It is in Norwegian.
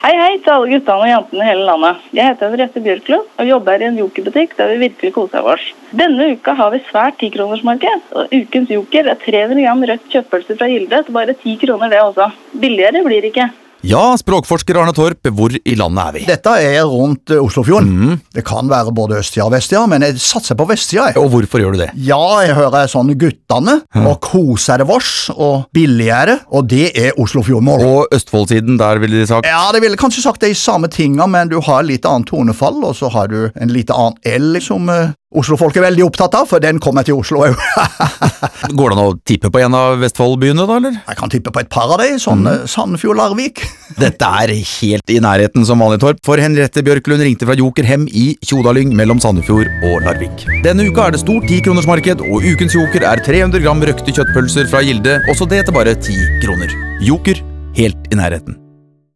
Hei, hei til alle guttene og jentene i hele landet. Jeg heter Henriette Bjørklund og jobber i en jokerbutikk der vi virkelig koser oss. Denne uka har vi svært 10-kronersmarked, og ukens joker 300 gram rødt kjøttpølse fra Gilde til bare 10 kroner det også. Billigere blir det ikke. Ja, språkforsker Arne Torp, hvor i landet vi? Dette rundt Oslofjorden. Det kan være både østsida og vestsida, men jeg satser på vestsida. Og hvorfor gjør du det? Ja, jeg hører sånn guttene, og koser det vårs, og billigere, og det Oslofjordmål. Og Østfoldsiden, der ville de sagt? Ja, det ville kanskje sagt det i samme tinga, men du har litt annet tonefall, og så har du en litt annen L som Oslo-folk veldig opptatt av, for den kommer til Oslo. Går det an å tippe på en av Vestfoldbyene da, eller? Jeg kan tippe på et par av dem, sånn Sandefjord, Larvik. Dette helt i nærheten som vanlig, Torp, for Henriette Bjørklund ringte fra Jokerhem i Tjodalyng mellom Sandefjord og Larvik. Denne uka det stort 10-kronersmarked, og ukens joker 300 gram røkte kjøttpølser fra Gilde, også det til bare 10 kroner. Joker, helt i nærheten.